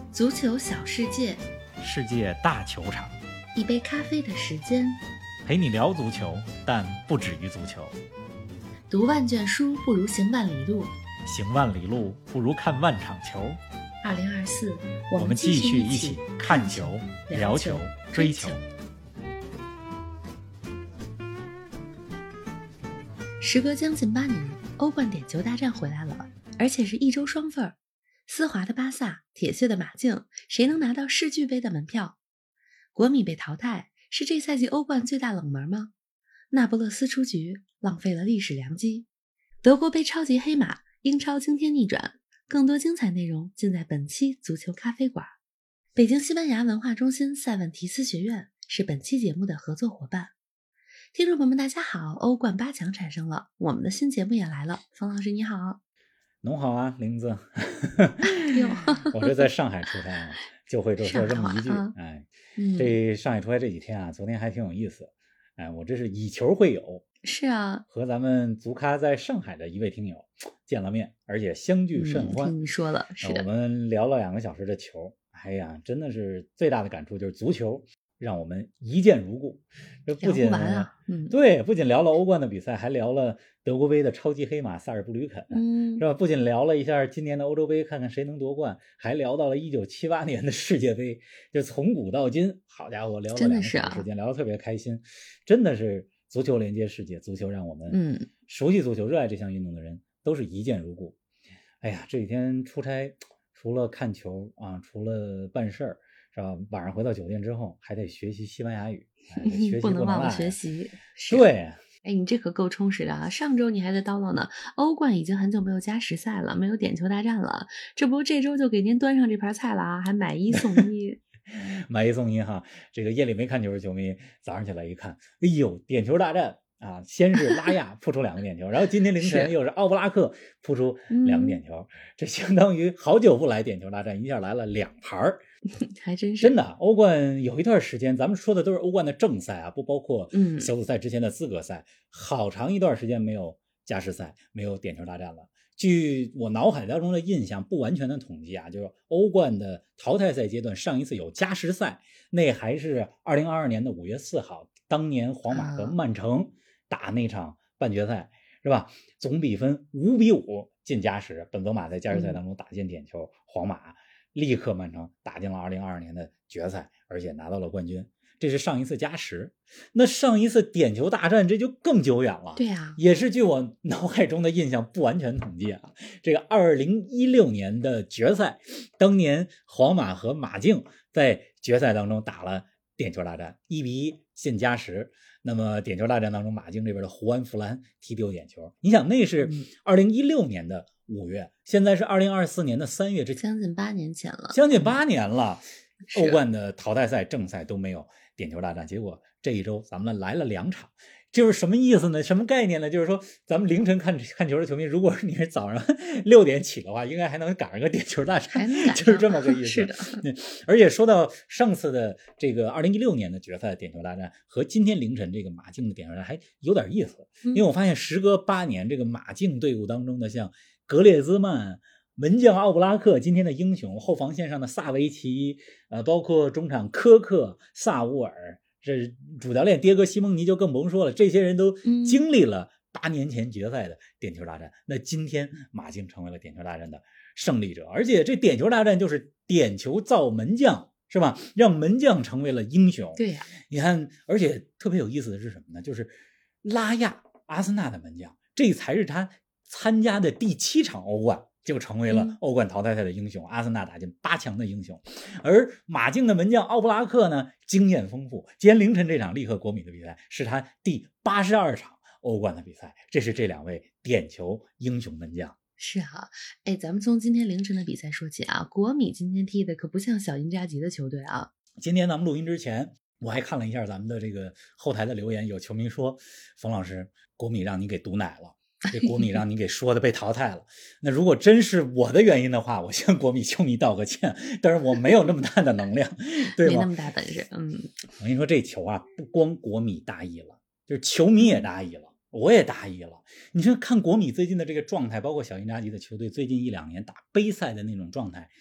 足球小世界， 世界大球场， 一杯咖啡的时间， 陪你聊足球，但不止于足球。 读万卷书不如行万里路， 行万里路不如看万场球。 2024， 我们继续一起看球、聊球、追球。 时隔将近8年，欧冠点球大战回来了，而且是一周双份儿。丝滑的巴萨，铁血的马竞，谁能拿到世俱杯的门票？国米被淘汰，是这赛季欧冠最大冷门吗？那不勒斯出局，浪费了历史良机。德国杯超级黑马，英超惊天逆转。更多精彩内容尽在本期足球咖啡馆。北京西班牙文化中心塞万提斯学院是本期节目的合作伙伴。听众朋友们大家好，欧冠8强产生了，我们的新节目也来了。冯老师你好。 侬好啊，玲子。我是在上海出差啊，就会说这么一句。这上海出差这几天啊，昨天还挺有意思。我这是以球会友。 是啊， 和咱们足咖在上海的一位听友见了面，而且相聚甚欢。 听你说了，是的。 我们聊了2个小时的球，哎呀，真的是最大的感触就是足球让我们一见如故。这不仅对，不仅聊了欧冠的比赛，还聊了德国杯的超级黑马萨尔布吕肯，是吧？不仅聊了一下今年的欧洲杯，看看谁能夺冠，还聊到了1978年的世界杯，就从古到今，好家伙，聊了2个小时时间，聊得特别开心，真的是。足球连接世界，足球让我们熟悉足球、热爱这项运动的人都是一见如故。哎呀，这几天出差，除了看球啊，除了办事儿，是吧？晚上回到酒店之后，还得学习西班牙语，学习不能忘了学习。 对， 哎，你这可够充实的啊！上周你还在叨叨呢，欧冠已经很久没有加时赛了，没有点球大战了，这不这周就给您端上这盘菜了啊，还买1送1。 买1送1哈，这个夜里没看球的球迷早上起来一看，哎呦，点球大战啊！先是拉亚扑出2个点球，然后今天凌晨又是奥布拉克扑出2个点球，这相当于好久不来点球大战，一下来了2盘。 还真是真的。欧冠有一段时间，咱们说的都是欧冠的正赛啊，不包括小组赛之前的资格赛，好长一段时间没有加时赛，没有点球大战了。据我脑海当中的印象，不完全的统计啊，就是欧冠的淘汰赛阶段上一次有加时赛，那还是2022年的5月4号，当年皇马和曼城打那场半决赛，是吧？总比分5-5进加时，本泽马在加时赛当中打进点球，皇马立刻曼城打进了2022年的决赛，而且拿到了冠军。这是上一次加时，那上一次点球大战这就更久远了。 对啊， 也是据我脑海中的印象不完全统计啊。这个2016年的决赛，当年皇马和马竞在决赛当中打了点球大战，1-1进加时。那么点球大战当中，马竞这边的胡安·弗兰踢丢点球。你想，那是2016年的5月，现在是2024年的3月，这将近8年前了， 将近8年了。欧冠的淘汰赛、正赛都没有点球大战，结果这一周咱们来了2场，就是什么意思呢？什么概念呢？就是说咱们凌晨看球的球迷，如果你是早上6点起的话，应该还能赶上个点球大战，就是这么个意思。 是的。 而且说到上次的这个2016年的决赛点球大战和今天凌晨这个马竞的点球大战还有点意思，因为我发现时隔8年，这个马竞队伍当中的像格列兹曼、门将奥布拉克，今天的英雄，后防线上的萨维奇，包括中场科克、萨乌尔，这主教练迭戈·西蒙尼就更甭说了，这些人都经历了8年前决赛的点球大战。那今天马竞成为了点球大战的胜利者，而且这点球大战就是点球造门将，是吧？让门将成为了英雄。 对呀， 你看，而且特别有意思的是什么呢？就是拉亚，阿森纳的门将，这才是他参加的第7场欧冠。就成为了欧冠淘汰赛的英雄，阿森纳打进8强的英雄。而马竞的门将奥布拉克呢，经验丰富。今天凌晨这场力克国米的比赛是他第82场欧冠的比赛，这是这2位点球英雄门将。 是啊，哎，咱们从今天凌晨的比赛说起啊，国米今天踢的可不像小因扎吉的球队啊。 今天咱们录音之前，我还看了一下咱们的这个后台的留言，有球迷说，冯老师，国米让你给毒奶了。这国米让你给说的被淘汰了，那如果真是我的原因的话，我向国米球迷道个歉，但是我没有那么大的能量，对吗？ 没那么大本事。 我跟你说，这球啊，不光国米大意了，就是球迷也大意了，我也大意了。你说看国米最近的这个状态，包括小因扎吉的球队最近1-2年打杯赛的那种状态，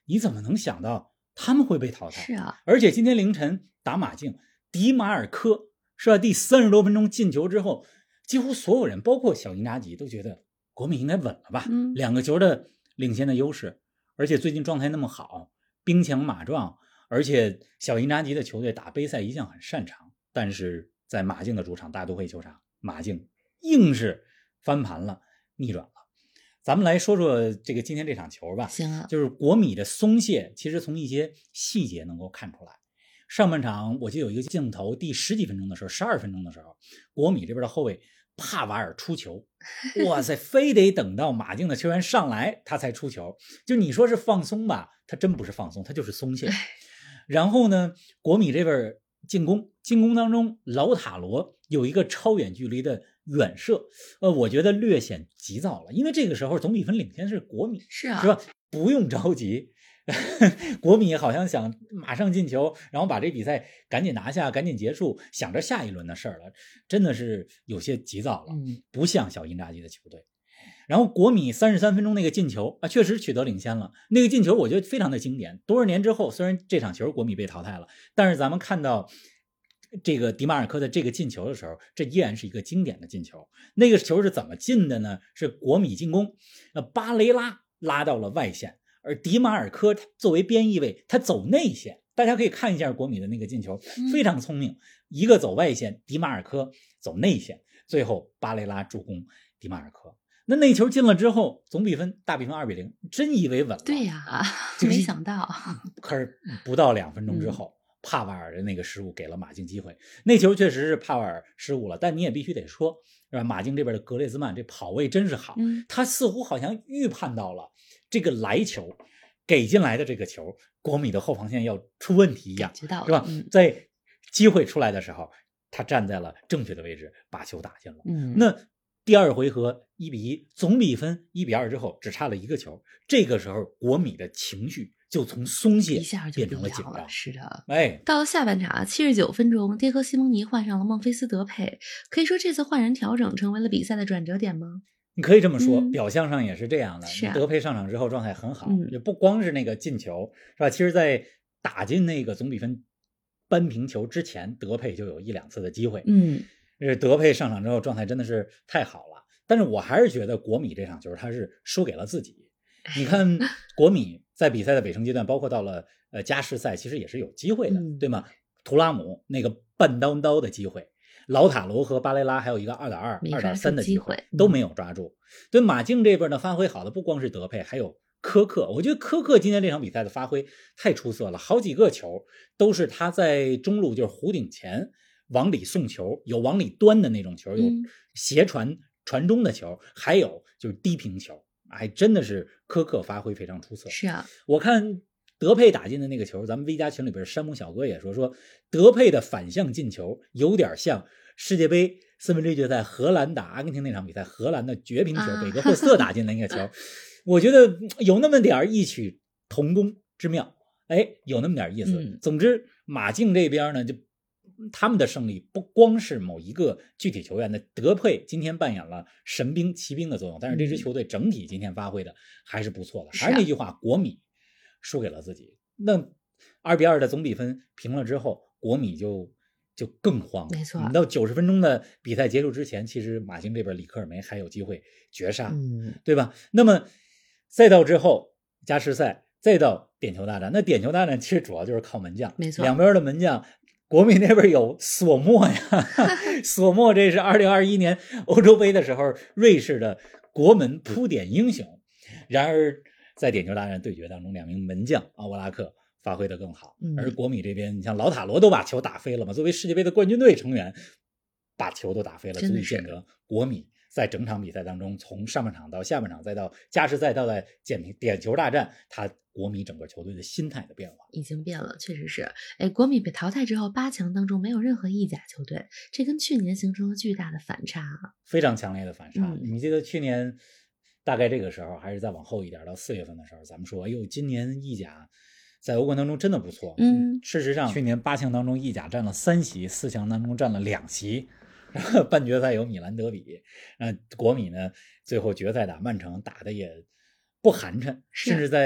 你怎么能想到他们会被淘汰？ 是啊， 而且今天凌晨打马竞，迪马尔科是吧？第30多分钟进球之后，几乎所有人，包括小因扎吉，都觉得国米应该稳了吧？2个球的领先的优势，而且最近状态那么好，兵强马壮，而且小因扎吉的球队打杯赛一向很擅长，但是在马竞的主场大都会球场，马竞硬是翻盘了，逆转了。咱们来说说这个今天这场球吧。 行啊， 就是国米的松懈，其实从一些细节能够看出来。上半场我记得有一个镜头，第10几分钟的时候，12分钟的时候，国米这边的后卫帕瓦尔出球，哇塞，非得等到马竞的球员上来他才出球。就你说是放松吧，他真不是放松，他就是松懈。然后呢，国米这边进攻当中，老塔罗有一个超远距离的远射，我觉得略显急躁了，因为这个时候总比分领先是国米， 是啊， 是吧？不用着急。国米好像想马上进球，然后把这比赛赶紧拿下，赶紧结束，想着下一轮的事儿了，真的是有些急躁了，不像小因扎吉的球队。然后国米33分钟那个进球啊，确实取得领先了。那个进球我觉得非常的经典。多少年之后，虽然这场球国米被淘汰了，但是咱们看到这个迪马尔科的这个进球的时候，这依然是一个经典的进球。那个球是怎么进的呢？是国米进攻，巴雷拉拉到了外线，而迪马尔科作为边翼位，他走内线。大家可以看一下国米的那个进球，非常聪明，一个走外线，迪马尔科走内线，最后巴雷拉助攻迪马尔科。那球进了之后，总比分大比分2-0，真以为稳了。 对呀，没想到。 可是不到2分钟之后，帕瓦尔的那个失误给了马竞机会。那球确实是帕瓦尔失误了，但你也必须得说，是吧？马竞这边的格列兹曼这跑位真是好，他似乎好像预判到了这个来球给进来的这个球，国米的后防线要出问题一样，是吧？在机会出来的时候，他站在了正确的位置，把球打进了。那第二回合1-1，总比分1-2之后只差了1个球，这个时候国米的情绪就从松懈一下就变成了紧张。 是的， 到了下半场79分钟，迭戈·西蒙尼换上了孟菲斯·德佩，可以说这次换人调整成为了比赛的转折点吗？ 你可以这么说，表象上也是这样的。 是德佩上场之后状态很好，也不光是那个进球，是吧？其实在打进那个总比分扳平球之前，德佩就有1-2次的机会。德佩上场之后状态真的是太好了，但是我还是觉得国米这场球他是输给了自己。你看国米在比赛的尾声阶段，包括到了加时赛，其实也是有机会的，对吗？图拉姆那个半刀的机会，老塔罗和巴雷拉还有一个2-2、2-3的机会都没有抓住。对马竞这边呢，发挥好的不光是德佩，还有科克。我觉得科克今天这场比赛的发挥太出色了，好几个球都是他在中路就是弧顶前往里送球，有往里端的那种球，有斜传中的球，还有就是低平球，还真的是科克发挥非常出色。 是啊， 我看德佩打进的那个球，咱们 V 加群里边山姆小哥也说德佩的反向进球有点像世界杯4分之一决赛荷兰打阿根廷那场比赛，荷兰的绝平球北格霍斯特打进的那个球，我觉得有那么点异曲同工之妙，有那么点意思。总之马竞这边呢，就他们的胜利不光是某一个具体球员的，德佩今天扮演了神兵骑兵的作用，但是这支球队整体今天发挥的还是不错的。还是那句话，国米输给了自己。那2-2的总比分平了之后，国米就更慌了。 没错， 到90分钟的比赛结束之前，其实马竞这边里克尔梅还有机会绝杀，对吧？那么再到之后加时赛，再到点球大战，那点球大战其实主要就是靠门将， 没错， 两边的门将。国米那边有索莫呀，索莫这是2021年欧洲杯的时候瑞士的国门扑点英雄。然而在点球大战对决当中，两名门将奥沃拉克发挥得更好，而国米这边你像老塔罗都把球打飞了嘛，作为世界杯的冠军队成员把球都打飞了，足以见得国米在整场比赛当中，从上半场到下半场再到加时赛到在点球大战，他国米整个球队的心态的变化已经变了，确实是。国米被淘汰之后，8强当中没有任何意甲球队，这跟去年形成了巨大的反差， 非常强烈的反差。你记得去年大概这个时候，还是再往后一点，到4月份的时候，咱们说，哎呦，今年意甲在欧冠当中真的不错。事实上，去年8强当中意甲占了3席，4强当中占了2席。半决赛有米兰德比，国米呢最后决赛打曼城打的也不寒碜，甚至在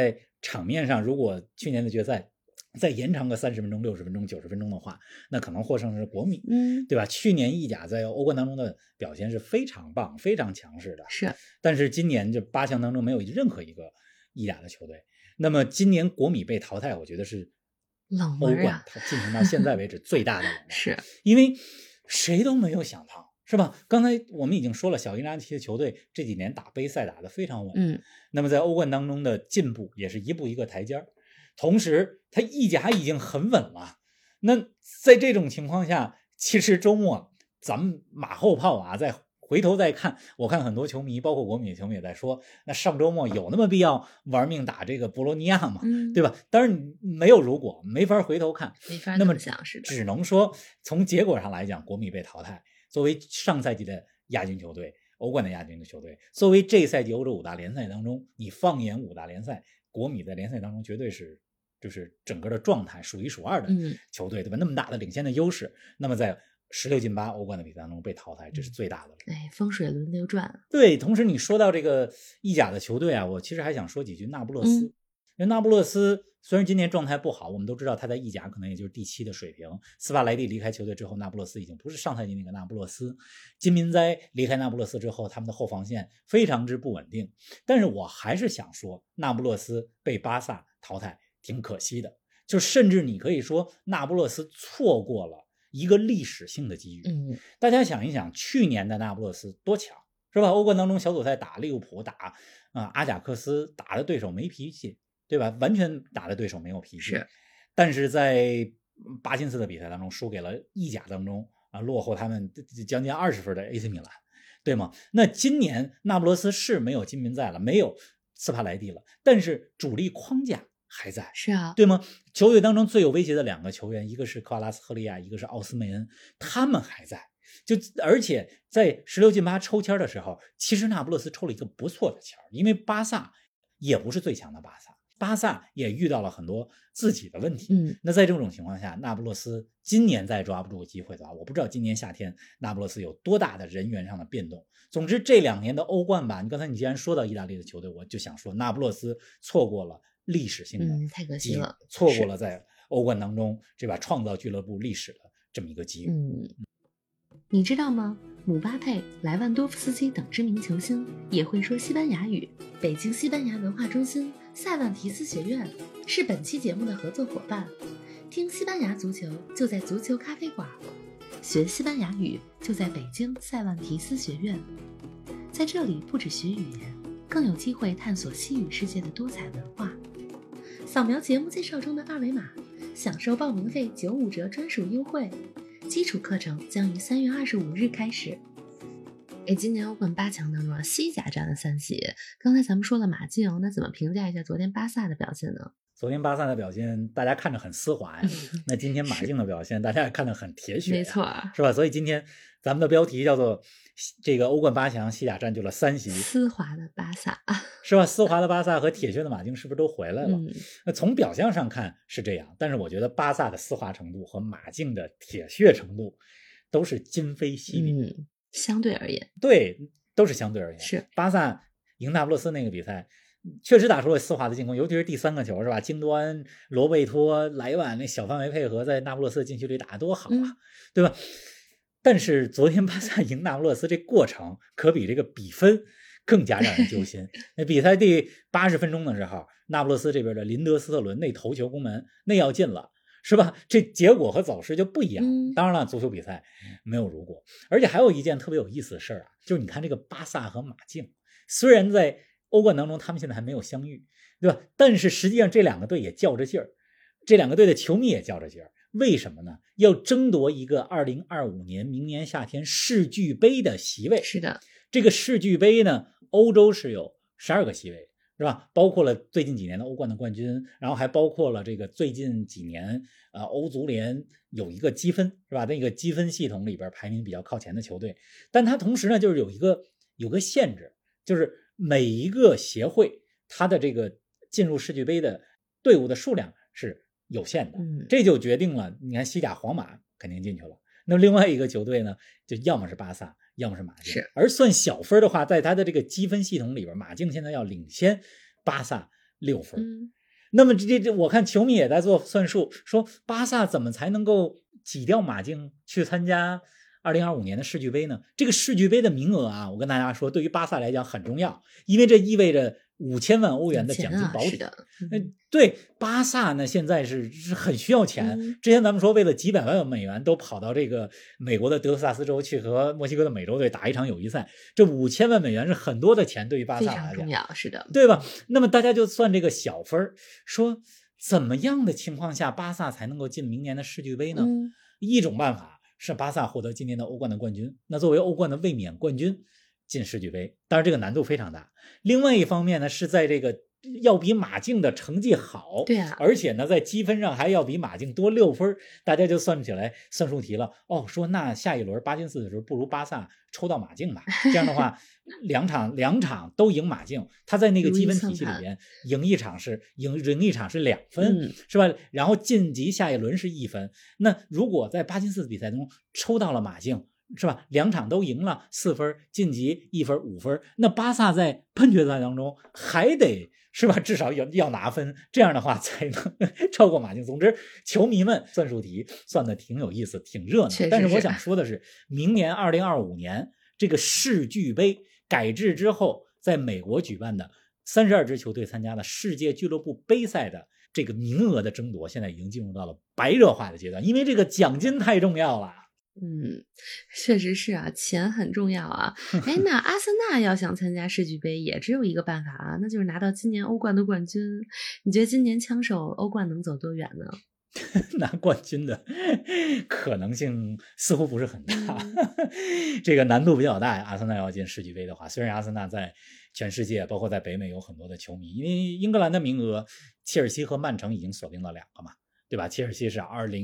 场面上如果去年的决赛再延长个30分钟、60分钟、90分钟的话，那可能获胜是国米，对吧？去年意甲在欧冠当中的表现是非常棒、非常强势的， 是。 但是今年这8强当中没有任何一个意甲的球队。那么今年国米被淘汰，我觉得是欧冠它进行到现在为止最大的冷门， 是因为谁都没有想到，是吧？刚才我们已经说了，小因扎奇的球队这几年打杯赛打得非常稳，那么在欧冠当中的进步也是一步一个台阶，同时他意甲已经很稳了。那在这种情况下，其实周末咱们马后炮啊，再回头再看，我看很多球迷包括国米的球迷也在说，那上周末有那么必要玩命打这个博洛尼亚吗？对吧？当然没有如果，没法回头看， 没法那么想，是的， 只能说从结果上来讲，国米被淘汰，作为上赛季的亚军球队，欧冠的亚军的球队，作为这赛季欧洲5大联赛当中，你放眼5大联赛，国米在联赛当中绝对是就是整个的状态数一数二的球队，对吧？那么大的领先的优势，那么在16进8欧冠的比赛当中被淘汰，这是最大的。 风水轮流转。 对，同时你说到这个意甲的球队啊，我其实还想说几句那不勒斯。因为那不勒斯虽然今年状态不好，我们都知道他在意甲可能也就是第7的水平。斯帕莱蒂离开球队之后，那不勒斯已经不是上赛季那个那不勒斯。金民哉离开那不勒斯之后，他们的后防线非常之不稳定。但是我还是想说，那不勒斯被巴萨淘汰挺可惜的，就甚至你可以说那不勒斯错过了一个历史性的机遇。大家想一想，去年的那不勒斯多强，是吧？欧冠当中小组赛打利物浦，打阿贾克斯，打的对手没脾气，对吧？完全打的对手没有脾气。 是， 但是在巴辛斯的比赛当中输给了意甲当中落后他们将近20分的 AC 米兰，对吗？那今年那不勒斯是没有金民哉了，没有斯帕莱蒂了，但是主力框架还在， 是啊， 对吗？球队当中最有威胁的2个球员，一个是科瓦拉斯赫利亚，一个是奥斯梅恩，他们还在。而且在16进8抽签的时候，其实那不勒斯抽了一个不错的签，因为巴萨也不是最强的巴萨也遇到了很多自己的问题。那在这种情况下，那不勒斯今年再抓不住机会的话，我不知道今年夏天那不勒斯有多大的人员上的变动。总之这2年的欧冠吧，刚才你既然说到意大利的球队，我就想说那不勒斯错过了历史性的太可惜了， 错过了在欧冠当中这把创造俱乐部历史的这么一个机遇。 你知道吗？姆巴佩、莱万多夫斯基等知名球星也会说西班牙语。北京西班牙文化中心塞万提斯学院是本期节目的合作伙伴。听西班牙足球就在足球咖啡馆，学西班牙语就在北京塞万提斯学院。在这里不只学语言，更有机会探索西语世界的多彩文化。扫描节目介绍中的2维码，享受报名费95折专属优惠。基础课程将于3月25日开始。今年欧冠8强当中西甲战了3喜，刚才咱们说了马竞，那怎么评价一下昨天巴萨的表现呢？ 昨天巴萨的表现大家看着很丝滑呀，那今天马竞的表现大家也看得很铁血， 没错， 是吧？所以今天咱们的标题叫做这个欧冠8强西甲占据了3席， 丝滑的巴萨是吧？丝滑的巴萨和铁血的马竞是不是都回来了？那从表象上看是这样，但是我觉得巴萨的丝滑程度和马竞的铁血程度都是今非昔比， 相对而言， 对，都是相对而言。 是巴萨赢那不勒斯那个比赛确实打出了丝滑的进攻，尤其是第3个球，是吧？京多安、罗贝托、莱万那小范围配合在那不勒斯的禁区里打得多好啊，对吧？但是昨天巴萨赢那不勒斯这过程可比这个比分更加让人揪心。那比赛第80分钟的时候，那不勒斯这边的林德斯特伦那头球攻门那要进了，是吧？这结果和走势就不一样。当然了，足球比赛没有如果。而且还有一件特别有意思的事啊，就是你看这个巴萨和马竞，虽然在欧冠当中他们现在还没有相遇，对吧？但是实际上这2个队也较着劲儿，这2个队的球迷也较着劲儿。为什么呢？要争夺一个2025年明年夏天世俱杯的席位。 是的， 这个世俱杯呢，欧洲是有12个席位，是吧？包括了最近几年的欧冠的冠军，然后还包括了这个最近几年欧足联有一个积分，是吧？那个积分系统里边排名比较靠前的球队，但它同时呢就是有个限制，就是每一个协会它的这个进入世俱杯的队伍的数量是有限的，这就决定了，你看西甲皇马肯定进去了，那另外一个球队呢，就要么是巴萨，要么是马竞。而算小分的话，在他的这个积分系统里边，马竞现在要领先巴萨6分。 那么这我看球迷也在做算术，说巴萨怎么才能够挤掉马竞去参加2025年的世俱杯呢？这个世俱杯的名额啊，我跟大家说，对于巴萨来讲很重要，因为这意味着5000万欧元的奖金保底。对，巴萨呢现在是很需要钱。之前咱们说为了几百万美元都跑到这个美国的德克萨斯州去和墨西哥的美洲队打一场友谊赛，这5000万美元是很多的钱，对于巴萨来讲非常重要，是的， 对吧？那么大家就算这个小分，说怎么样的情况下巴萨才能够进明年的世俱杯呢？一种办法是巴萨获得今年的欧冠的冠军，那作为欧冠的卫冕冠军进世俱杯，当然这个难度非常大。另外一方面呢，是在这个要比马竞的成绩好， 对啊， 而且呢在积分上还要比马竞多6分，大家就算起来算数题了。说那下一轮8进4的时候，不如巴萨抽到马竞吧？这样的话，两场都赢马竞，他在那个积分体系里边赢一场是2分，是吧？然后晋级下一轮是1分。那如果在8进4的比赛中抽到了马竞，是吧？2场都赢了4分，晋级1分5分，那巴萨在半决赛当中还得是吧？至少要拿分，这样的话才能超过马竞。总之，球迷们算数题算的挺有意思，挺热闹。但是我想说的是，明年2025年这个世俱杯改制之后，在美国举办的32支球队参加的世界俱乐部杯赛的这个名额的争夺，现在已经进入到了白热化的阶段，因为这个奖金太重要了。 确实是啊，钱很重要啊。那阿森纳要想参加世俱杯，也只有一个办法啊，那就是拿到今年欧冠的冠军。你觉得今年枪手欧冠能走多远呢？ 拿冠军的可能性似乎不是很大，这个难度比较大呀。阿森纳要进世俱杯的话，虽然阿森纳在全世界包括在北美有很多的球迷，因为英格兰的名额切尔西和曼城已经锁定了2个嘛，对吧？切尔西是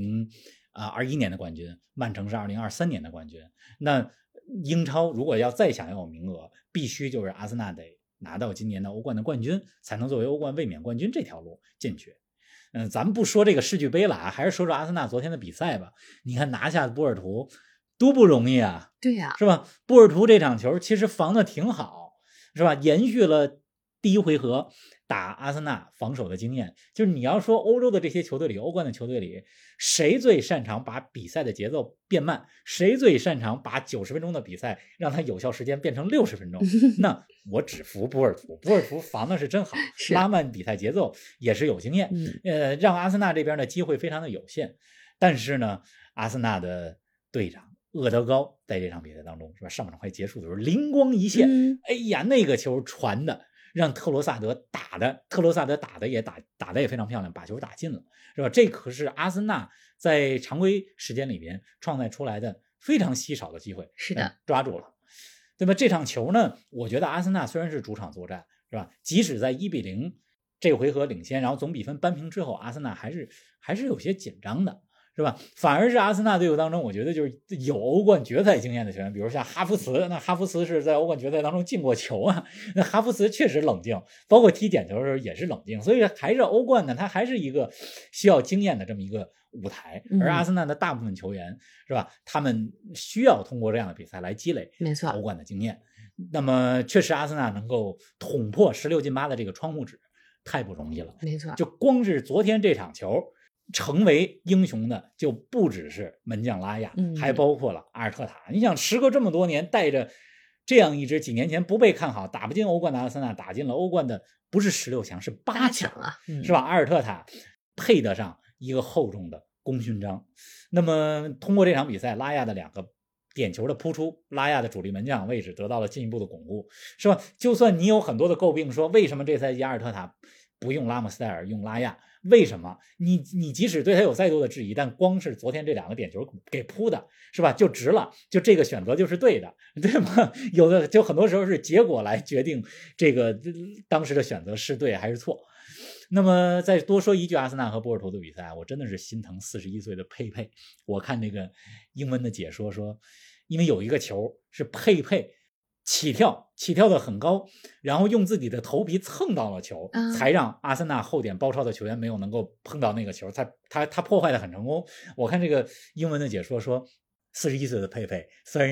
2021年的冠军，曼城是2023年的冠军。那英超如果要再想要有名额，必须就是阿森纳得拿到今年的欧冠的冠军，才能作为欧冠卫冕冠军这条路进去。咱们不说这个世俱杯了啊，还是说说阿森纳昨天的比赛吧。你看拿下波尔图多不容易啊， 对呀， 是吧？波尔图这场球其实防的挺好，是吧？延续了第一回合打阿森纳防守的经验。就是你要说欧洲的这些球队里，欧冠的球队里，谁最擅长把比赛的节奏变慢，谁最擅长把90分钟的比赛让它有效时间变成60分钟，那我只服波尔图。波尔图防的是真好，拉慢比赛节奏也是有经验，让阿森纳这边的机会非常的有限。但是呢，阿森纳的队长厄德高在这场比赛当中，是吧？上半场快结束的时候灵光一现，哎呀，那个球传的让特罗萨德打的也非常漂亮，把球打进了，是吧？这可是阿森纳在常规时间里边创造出来的非常稀少的机会， 是的， 抓住了，对吧？这场球呢，我觉得阿森纳虽然是主场作战，是吧？即使在1-0这回合领先，然后总比分扳平之后，阿森纳还是有些紧张的，是吧？反而是阿森纳队伍当中，我觉得就是有欧冠决赛经验的球员，比如像哈弗茨，那哈弗茨是在欧冠决赛当中进过球啊，那哈弗茨确实冷静，包括踢点球的时候也是冷静，所以还是欧冠呢，它还是一个需要经验的这么一个舞台。而阿森纳的大部分球员，是吧？他们需要通过这样的比赛来积累欧冠的经验。那么确实阿森纳能够捅破16进8的这个窗户纸太不容易了， 没错。 就光是昨天这场球，成为英雄的就不只是门将拉亚，还包括了阿尔特塔。你想时隔这么多年，带着这样一支几年前不被看好打不进欧冠的阿森纳，打进了欧冠的不是16强是8强啊， 是吧？阿尔特塔配得上一个厚重的功勋章。那么通过这场比赛，拉亚的2个点球的扑出，拉亚的主力门将位置得到了进一步的巩固，是吧？就算你有很多的诟病，说为什么这赛季阿尔特塔不用拉姆斯戴尔用拉亚，为什么你即使对他有再多的质疑，但光是昨天这2个点球给扑的，是吧？就值了，就这个选择就是对的，对吗？有的就很多时候是结果来决定这个当时的选择是对还是错。那么再多说一句，阿森纳和波尔图的比赛，我真的是心疼41岁的佩佩。我看这个英文的解说说，因为有一个球是佩佩起跳的很高，然后用自己的头皮蹭到了球，才让阿森纳后点包抄的球员没有能够碰到那个球，他破坏的很成功。我看这个英文的解说说，41岁的佩佩虽然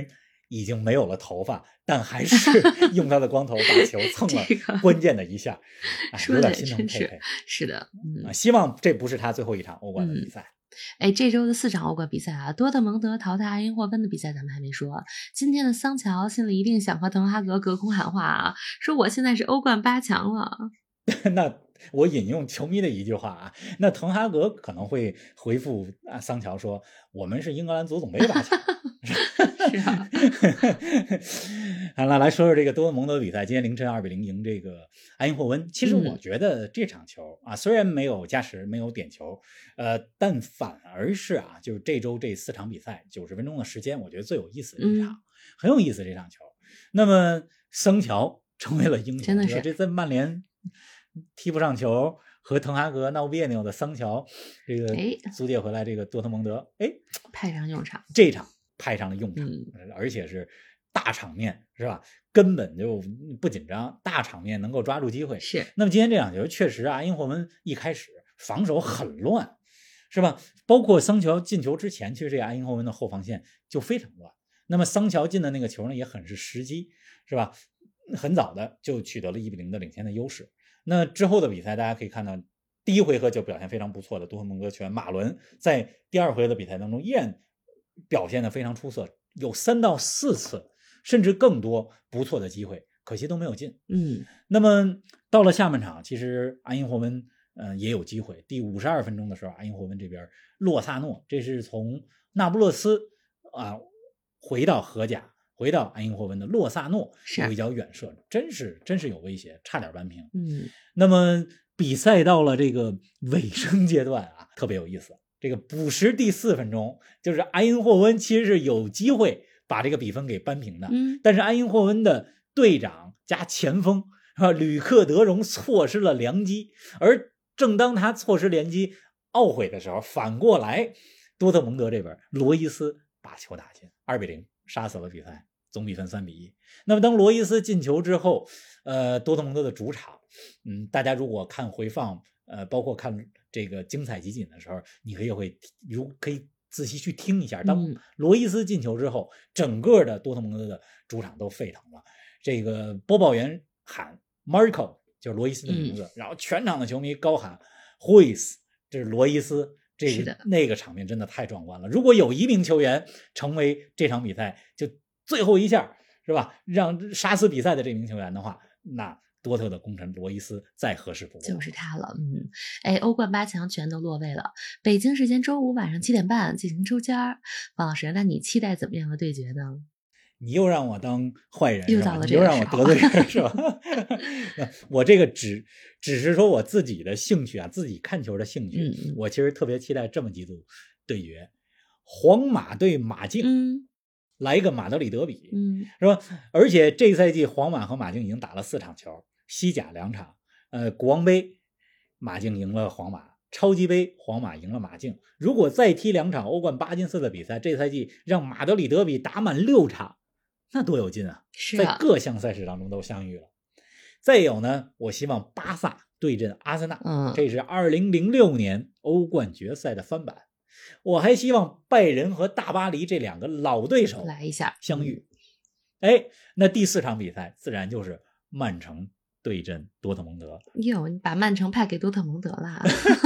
已经没有了头发，但还是用他的光头把球蹭了关键的一下，有点心疼佩佩。 是的， 希望这不是他最后一场欧冠的比赛。 这周的4场欧冠比赛啊，多特蒙德淘汰阿因霍温的比赛咱们还没说。今天的桑乔心里一定想和滕哈格隔空喊话啊，说我现在是欧冠8强了。 那我引用球迷的一句话啊，那滕哈格可能会回复桑乔说，我们是英格兰足总杯8强。 是啊。 好了，来说说这个多特蒙德比赛，今天凌晨2-0赢这个阿因霍温。其实我觉得这场球虽然没有加时，没有点球，但反而是就是这周这4场比赛90分钟的时间，我觉得最有意思的一场，很有意思这场球。那么桑乔成为了英雄， 真的是这在曼联踢不上球，和滕哈格闹别扭的桑乔，这个租借回来这个多特蒙德， 派上用场， 这场派上了用场，而且是大场面，是吧？根本就不紧张，大场面能够抓住机会。 是。 那么今天这场球确实阿因霍温一开始防守很乱，是吧？包括桑乔进球之前，其实这个阿因霍温的后防线就非常乱。那么桑乔进的那个球呢，也很是时机，是吧？很早的就取得了1-0的领先的优势。那之后的比赛，大家可以看到，第一回合就表现非常不错的多特蒙德球员马伦，在第2回合的比赛当中依然表现得非常出色，有3到4次甚至更多不错的机会，可惜都没有进。那么到了下半场，其实阿因霍温也有机会。第52分钟的时候，阿因霍温这边洛萨诺，这是从那不勒斯回到荷甲，回到阿因霍温的洛萨诺有一脚远射，真是有威胁，差点扳平。那么比赛到了这个尾声阶段特别有意思。这个补时第4分钟，就是阿因霍温其实是有机会把这个比分给扳平的，但是阿因霍温的队长加前锋吕克德容错失了良机，而正当他错失良机懊悔的时候，反过来多特蒙德这边罗伊斯把球打进，2-0杀死了比赛，总比分3-1。那么当罗伊斯进球之后，多特蒙德的主场，大家如果看回放，包括看这个精彩集锦的时候，你可以仔细去听一下，当罗伊斯进球之后，整个的多特蒙德的主场都沸腾了。这个播报员喊 Marco， 就是罗伊斯的名字，然后全场的球迷高喊 Huis， 这是罗伊斯。那个场面真的太壮观了。如果有一名球员成为这场比赛就最后一下，是吧，让杀死比赛的这名球员的话，那多特的功臣罗伊斯再合适不过， 就是他了。欧冠8强全都落位了，北京时间周5晚上7点半进行抽签。方老师，那你期待怎么样的对决呢？ 你又让我当坏人， 又到了你又让我得罪人，是吧？我这个只是说我自己的兴趣自己看球的兴趣。我其实特别期待这么几组对决：皇马对马竞，来一个马德里德比，是吧？而且这赛季皇马和马竞已经打了4场球，西甲2场，国王杯马竞赢了皇马，超级杯皇马赢了马竞。如果再踢2场欧冠8进4的比赛，这赛季让马德里德比打满6场，那多有劲啊！在各项赛事当中都相遇了。再有呢，我希望巴萨对阵阿森纳，这是2006年欧冠决赛的翻版。我还希望拜仁和大巴黎这2个老对手来一下相遇。那第4场比赛自然就是曼城对阵多特蒙德。 哟，你把曼城派给多特蒙德了。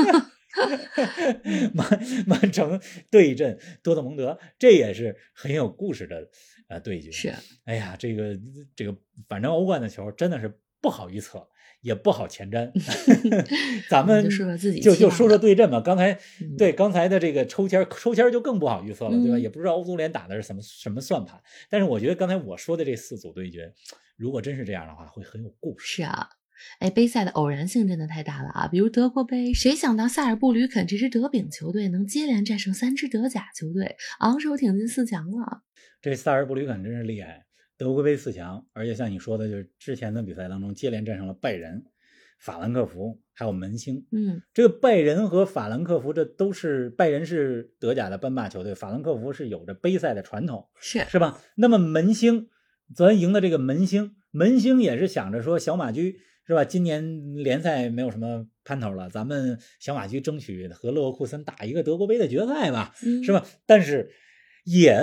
曼城对阵多特蒙德，这也是很有故事的对决。 是， 哎呀，这个反正欧冠的球真的是不好预测，也不好前瞻。咱们就说说自己就说说对阵吧。刚才的这个抽签就更不好预测了，对吧？也不知道欧足联打的是什么算盘。但是我觉得刚才我说的这4组对决，如果真是这样的话，会很有故事。 是啊。杯赛的偶然性真的太大了比如德国杯，谁想到萨尔布吕肯这支德丙球队能接连战胜3支德甲球队，昂首挺进4强了。 这萨尔布吕肯真是厉害，德国杯4强，而且像你说的，就是之前的比赛当中接连战胜了拜仁、法兰克福还有门兴。这个拜仁和法兰克福，这都是拜仁是德甲的班霸球队，法兰克福是有着杯赛的传统，是吧？那么门兴，咱赢的这个门兴也是想着说小马驹，是吧？今年联赛没有什么盼头了，咱们小马驹争取和勒沃库森打一个德国杯的决赛吧，是吧？但是也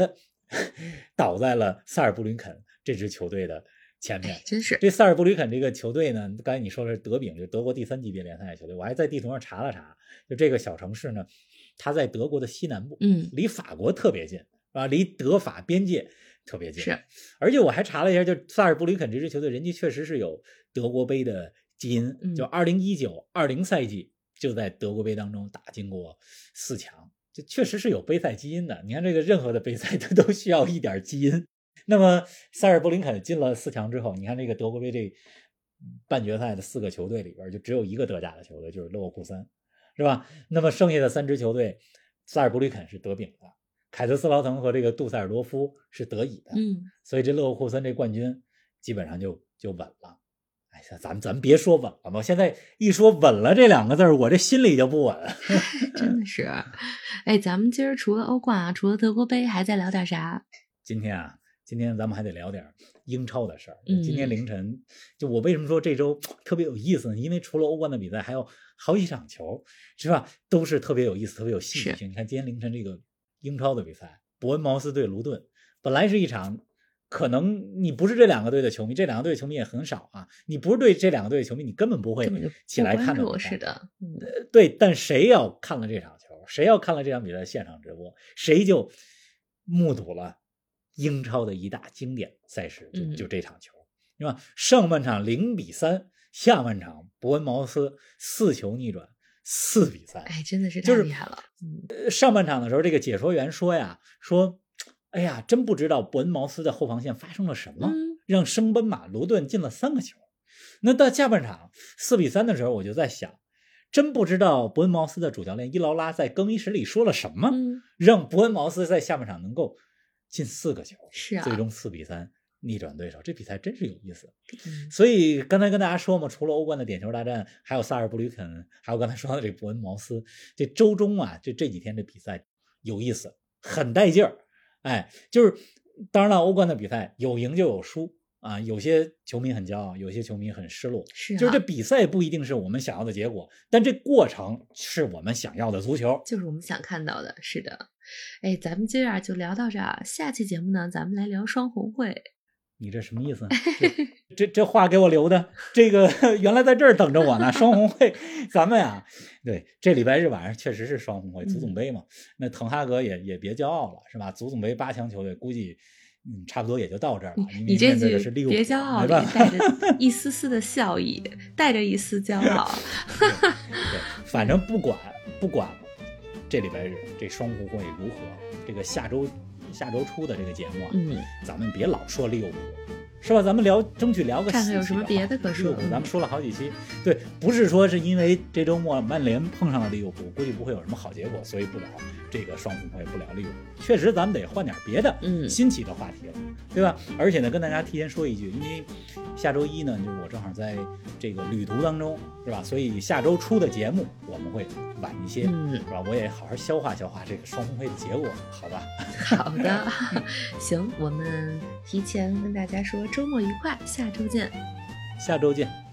倒在了萨尔布吕肯这支球队的前面。 真是这萨尔布吕肯这个球队呢，刚才你说的是德丙，就是德国第3级别联赛的球队。我还在地图上查了查，就这个小城市呢，它在德国的西南部，离法国特别近啊，离德法边界特别近。 是， 而且我还查了一下，就萨尔布吕肯这支球队，人家确实是有德国杯的基因，就2019-20赛季就在德国杯当中打进过4强，就确实是有杯赛基因的。你看这个任何的杯赛它都需要一点基因。那么萨尔布吕肯进了4强之后，你看这个德国杯这半决赛的4个球队里边，就只有一个德甲的球队，就是勒沃库森，是吧？那么剩下的3支球队，萨尔布吕肯是德丙的，凯泽斯劳滕和这个杜塞尔多夫是德乙的，所以这勒沃库森这冠军基本上就稳了。哎呀，咱别说稳了吧，现在一说稳了这2个字，我这心里就不稳。 真的是，哎，咱们今儿除了欧冠啊，除了德国杯，还在聊点啥？ 今天咱们还得聊点英超的事儿。今天凌晨，就我为什么说这周特别有意思呢？因为除了欧冠的比赛，还有好几场球，是吧？都是特别有意思，特别有戏剧性。你看今天凌晨这个英超的比赛，伯恩茅斯对卢顿，本来是一场可能你不是这2个队的球迷，这2个队的球迷也很少啊，你不是对这2个队的球迷，你根本不会起来看的。 是的， 对，但谁要看了这场球，谁要看了这场比赛现场直播，谁就目睹了英超的一大经典赛事，就这场球，是吧？上半场0-3，下半场伯恩茅斯4球逆转4-3， 哎，真的是太厉害了。 上半场的时候，这个解说员说，哎呀，真不知道伯恩茅斯的后防线发生了什么，让升班马卢顿进了3个球。那到下半场4-3的时候，我就在想，真不知道伯恩茅斯的主教练伊劳拉在更衣室里说了什么，让伯恩茅斯在下半场能够进4个球， 是啊， 最终4-3逆转对手，这比赛真是有意思。所以刚才跟大家说嘛，除了欧冠的点球大战，还有萨尔布吕肯，还有刚才说的这伯恩茅斯，这周中啊，这几天的比赛有意思，很带劲儿。哎，就是当然了，欧冠的比赛有赢就有输啊，有些球迷很骄傲，有些球迷很失落。 是啊， 就是这比赛不一定是我们想要的结果，但这过程是我们想要的足球， 就是我们想看到的。是的，哎，咱们今儿就聊到这儿，下期节目呢，咱们来聊双红会。 你这什么意思？这话给我留的，这个原来在这儿等着我呢。双红会，咱们呀，对，这礼拜日晚上确实是双红会，足总杯嘛。那滕哈格也别骄傲了，是吧？足总杯8强球队估计差不多也就到这儿了。 你这句别骄傲里带着一丝丝的笑意，带着一丝骄傲。 对，反正不管这礼拜日这双红会如何，这个下周初的这个节目啊，咱们别老说利物浦，是吧？咱们争取聊个看看有什么别的可说。 咱们说了好几期，对，不是说是因为这周末曼联碰上了利物浦，估计不会有什么好结果，所以不聊这个双红会，不聊利物浦。确实，咱们得换点别的新奇的话题了，对吧？而且呢，跟大家提前说一句，因为下周一呢，就是我正好在这个旅途当中，是吧？所以下周初的节目我们会晚一些，是吧？我也好好消化消化这个双红会的结果，好吧？ 好的，行，我们提前跟大家说周末愉快，下周见。 下周见。